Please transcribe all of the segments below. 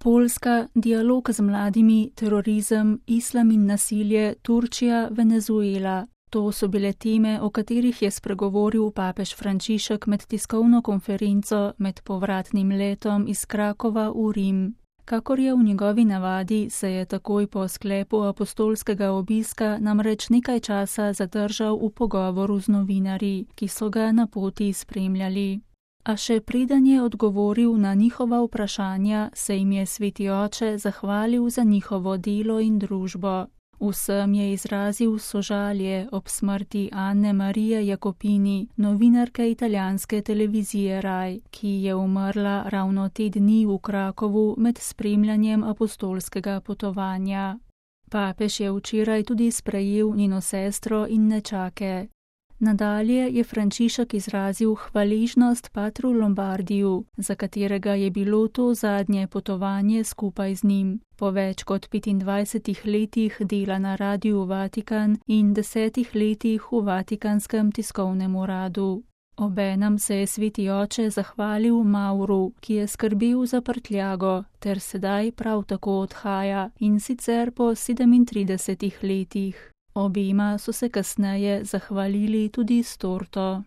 Poljska, dialog z mladimi, terorizem, islam in nasilje, Turčija, Venezuela. To so bile teme, o katerih je spregovoril papež Frančišek med tiskovno konferenco med povratnim letom iz Krakova v Rim. Kakor je v njegovi navadi, se je takoj po sklepu apostolskega obiska namreč nekaj časa zadržal v pogovoru z novinarji, ki so ga na poti spremljali. A še preden je odgovoril na njihova vprašanja, se jim je sveti oče zahvalil za njihovo delo in družbo. Vsem je izrazil sožalje ob smrti Anne Marije Jacopini, novinarke italijanske televizije Rai, ki je umrla ravno te dni v Krakovu med spremljanjem apostolskega potovanja. Papež je včeraj tudi sprejel njeno sestro in nečake. Nadalje je Frančišek izrazil hvaležnost patru Lombardiju, za katerega je bilo to zadnje potovanje skupaj z njim, po več kot 25 letih dela na Radiu Vatikan in 10 letih v Vatikanskem tiskovnem uradu. Obenem se je sveti oče zahvalil Mauru, ki je skrbel za prtljago, ter sedaj prav tako odhaja, in sicer po 37 letih. Obima so se kasneje zahvalili tudi s torto.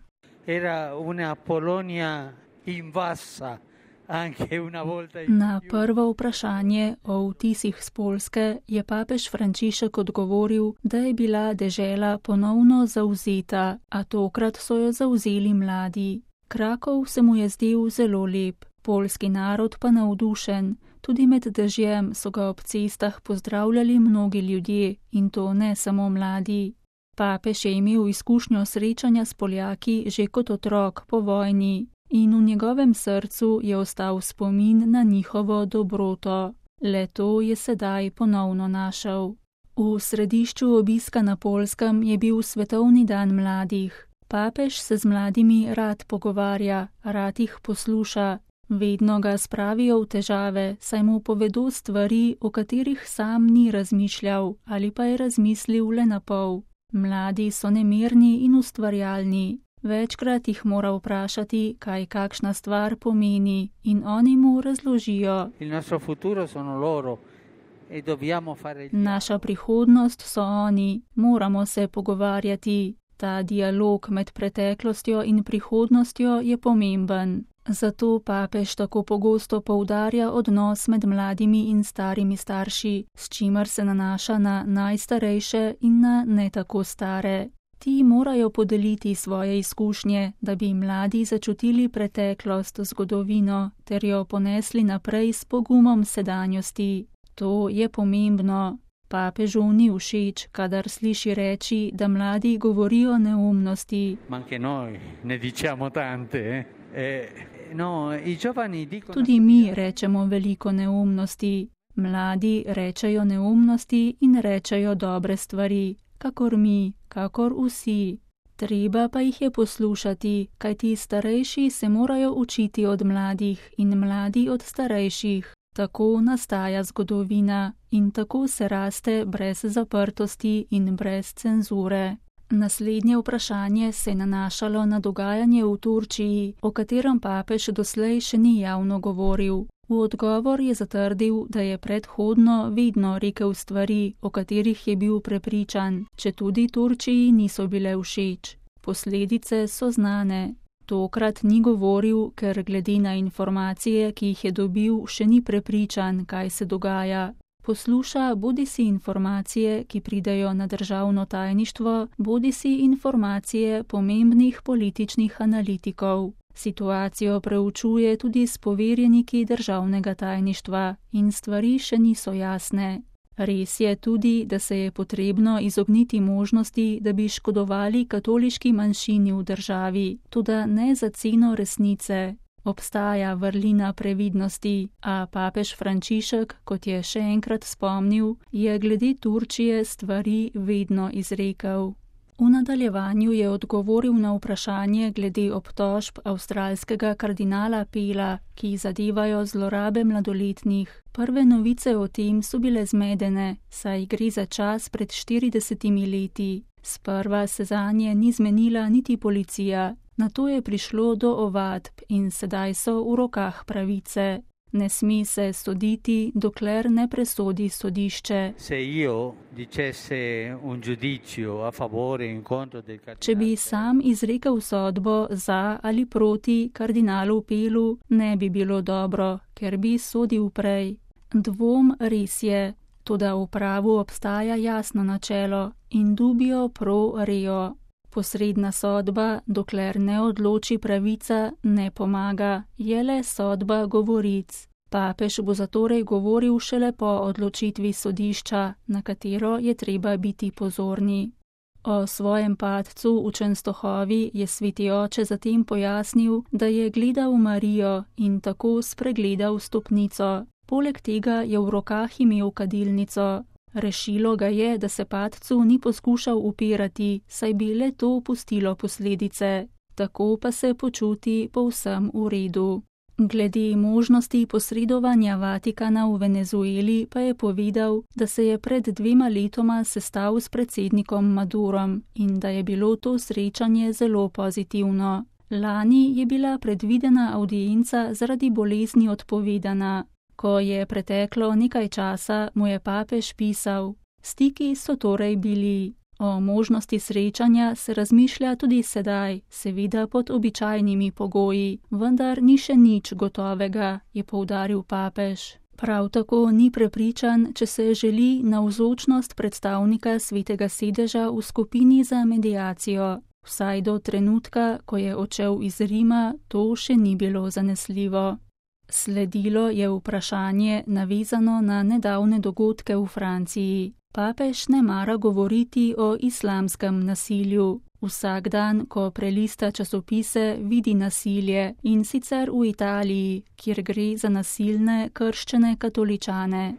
Na prvo vprašanje o vtisih z Poljske je papež Frančišek odgovoril, da je bila dežela ponovno zavzeta, a tokrat so jo zavzeli mladi. Krakov se mu je zdel zelo lep, poljski narod pa navdušen. Tudi med dežjem so ga ob cestah pozdravljali mnogi ljudje, in to ne samo mladi. Papež je imel izkušnjo srečanja s Poljaki že kot otrok po vojni in v njegovem srcu je ostal spomin na njihovo dobroto. Le to je sedaj ponovno našel. V središču obiska na Poljskem je bil svetovni dan mladih. Papež se z mladimi rad pogovarja, rad jih posluša. Vedno ga spravijo v težave, saj mu povedo stvari, o katerih sam ni razmišljal ali pa je razmislil le na pol. Mladi so nemirni in ustvarjalni. Večkrat jih mora vprašati, kaj kakšna stvar pomeni, in oni mu razložijo. Naša prihodnost so oni, moramo se pogovarjati. Ta dialog med preteklostjo in prihodnostjo je pomemben. Zato papež tako pogosto poudarja odnos med mladimi in starimi starši, s čimer se nanaša na najstarejše in na ne tako stare. Ti morajo podeliti svoje izkušnje, da bi mladi začutili preteklost, zgodovino, ter jo ponesli naprej s pogumom sedanjosti. To je pomembno. Papežu ni všeč, kadar sliši reči, da mladi govorijo neumnosti. Tudi mi rečemo veliko neumnosti. Mladi rečejo neumnosti in rečejo dobre stvari, kakor mi, kakor vsi. Treba pa jih je poslušati, kajti starejši se morajo učiti od mladih in mladi od starejših. Tako nastaja zgodovina in tako se raste brez zaprtosti in brez cenzure. Naslednje vprašanje se je nanašalo na dogajanje v Turčiji, o katerem papež doslej še ni javno govoril. V odgovor je zatrdil, da je predhodno vedno rekel stvari, o katerih je bil prepričan, četudi Turčiji niso bile všeč. Posledice so znane. Tokrat ni govoril, ker glede na informacije, ki jih je dobil, še ni prepričan, kaj se dogaja. Posluša bodisi informacije, ki pridejo na državno tajništvo, bodisi informacije pomembnih političnih analitikov. Situacijo preučuje tudi s poverjeniki državnega tajništva in stvari še niso jasne. Res je tudi, da se je potrebno izogniti možnosti, da bi škodovali katoliški manjšini v državi, toda ne za ceno resnice. Obstaja vrlina previdnosti, a papež Frančišek, kot je še enkrat spomnil, je glede Turčije stvari vedno izrekel. V nadaljevanju je odgovoril na vprašanje glede obtožb avstralskega kardinala Pela, ki zadevajo zlorabe mladoletnih. Prve novice o tem so bile zmedene, saj gre za čas pred 40 leti. Sprva se zanje ni zmenila niti policija, nato je prišlo do ovadb in sedaj so v rokah pravice. Ne sme se soditi, dokler ne presodi sodišče. Če bi sam izrekel sodbo za ali proti kardinalu Pelu, ne bi bilo dobro, ker bi sodil prej. Dvom res je, toda v pravu obstaja jasno načelo in dubio pro reo. Posredna sodba, dokler ne odloči pravica, ne pomaga, je le sodba govoric. Papež bo zatorej govoril šele po odločitvi sodišča, na katero je treba biti pozorni. O svojem padcu v Čenstohovi je sveti oče zatem pojasnil, da je gledal Marijo in tako spregledal stopnico. Poleg tega je v rokah imel kadilnico. Rešilo ga je, da se padcu ni poskušal upirati, saj bi le to pustilo posledice. Tako pa se počuti povsem v redu. Glede možnosti posredovanja Vatikana v Venezueli pa je povedal, da se je pred 2 letoma sestal s predsednikom Madurom in da je bilo to srečanje zelo pozitivno. Lani je bila predvidena avdienca zaradi bolezni odpovedana. Ko je preteklo nekaj časa, mu je papež pisal. Stiki so torej bili. O možnosti srečanja se razmišlja tudi sedaj, seveda pod običajnimi pogoji, vendar ni še nič gotovega, je poudaril papež. Prav tako ni prepričan, če se želi navzočnost predstavnika Svetega sedeža v skupini za mediacijo. Vsaj do trenutka, ko je odšel iz Rima, to še ni bilo zanesljivo. Sledilo je vprašanje navezano na nedavne dogodke v Franciji. Papež ne mara govoriti o islamskem nasilju. Vsak dan, ko prelista časopise, vidi nasilje in sicer v Italiji, kjer gre za nasilne krščene katoličane.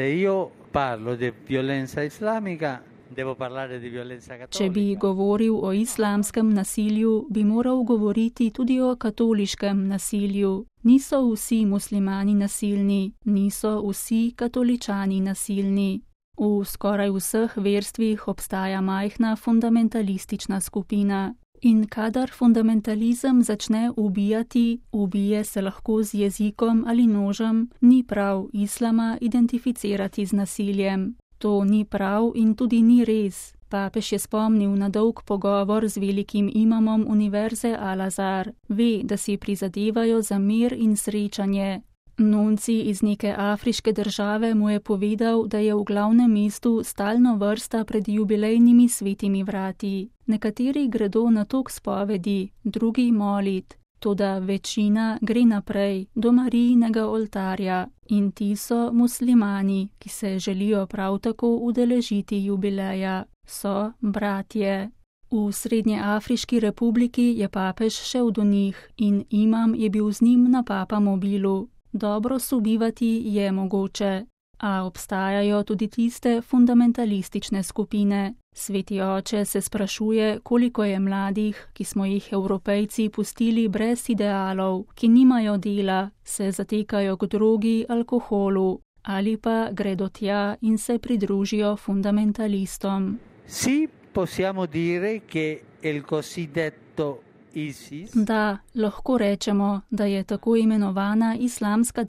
Če bi govoril o islamskem nasilju, bi moral govoriti tudi o katoliškem nasilju. Niso vsi muslimani nasilni, niso vsi katoličani nasilni. V skoraj vseh verstvih obstaja majhna fundamentalistična skupina. In kadar fundamentalizem začne ubijati, ubije se lahko z jezikom ali nožem, ni prav islama identificirati z nasiljem. To ni prav in tudi ni res. Papež je spomnil na dolg pogovor z velikim imamom univerze Al-Azhar. Ve, da si prizadevajo za mir in srečanje. Nunci iz neke afriške države mu je povedal, da je v glavnem mestu stalno vrsta pred jubilejnimi svetimi vrati. Nekateri gredo na tok spovedi, drugi molit. Toda večina gre naprej do Marijinega oltarja in ti so muslimani, ki se želijo prav tako udeležiti jubileja. So bratje. V Srednjeafriški republiki je papež šel do njih in imam je bil z njim na papamobilu. Dobro sobivati je mogoče, a obstajajo tudi tiste fundamentalistične skupine. Sveti oče se sprašuje, koliko je mladih, ki smo jih Evropejci pustili brez idealov, ki nimajo dela, se zatekajo k drogi, alkoholu, ali pa gredo tja in se pridružijo fundamentalistom. Sì, possiamo dire che il cosiddetto ISIS. Da, lahko rečemo, da je tako imenovana islamska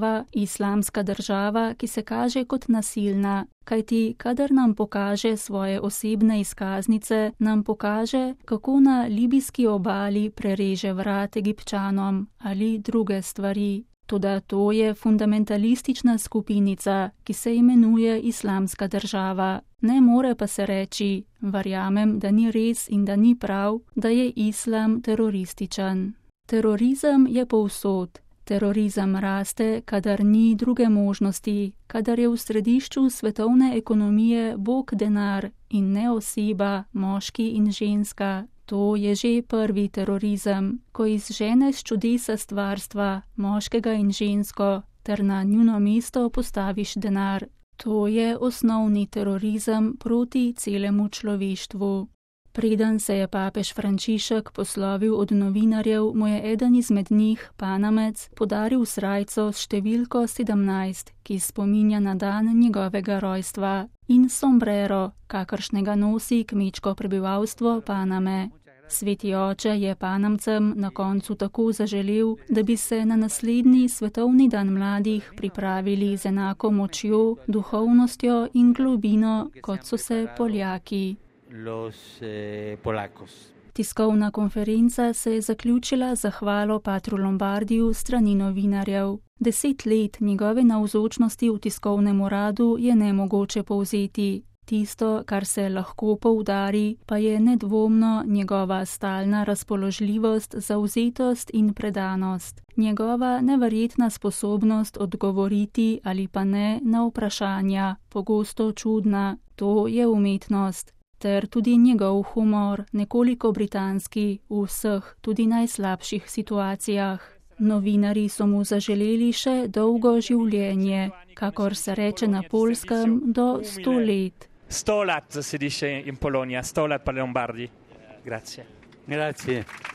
država, ki se kaže kot nasilna, kajti kadar nam pokaže svoje osebne izkaznice, nam pokaže, kako na libijski obali prereže vrat Egipčanom ali druge stvari. Toda to je fundamentalistična skupinica, ki se imenuje islamska država. Ne more pa se reči, verjamem, da ni res in da ni prav, da je islam terorističen. Terorizem je povsod. Terorizem raste, kadar ni druge možnosti, kadar je v središču svetovne ekonomije Bog denar in ne oseba, moški in ženska. To je že prvi terorizem, ko izženeš čudesa stvarstva, moškega in žensko, ter na njuno mesto postaviš denar. To je osnovni terorizem proti celemu človeštvu. Preden se je papež Frančišek poslovil od novinarjev, mu je eden izmed njih, Panamec, podaril srajco s številko 17, ki spominja na dan njegovega rojstva, in sombrero, kakršnega nosi kmečko prebivalstvo Paname. Sveti oče je Panamcem na koncu tako zaželel, da bi se na naslednji svetovni dan mladih pripravili z enako močjo, duhovnostjo in globino, kot so se Poljaki. Tiskovna konferenca se je zaključila z zahvalo patru Lombardiju strani novinarjev. 10 let njegove navzočnosti v tiskovnem uradu je nemogoče povzeti. Tisto, kar se lahko poudari, pa je nedvomno njegova stalna razpoložljivost, zavzetost in predanost. Njegova neverjetna sposobnost odgovoriti ali pa ne na vprašanja, pogosto čudna, to je umetnost. Ter tudi njegov humor, nekoliko britanski, v vseh, tudi najslabših situacijah. Novinarji so mu zaželeli še dolgo življenje, kakor se reče na Poljskem, do 100 let. 100 lat se dice in Polonia, 100 lat per Lombardi. Grazie. Grazie.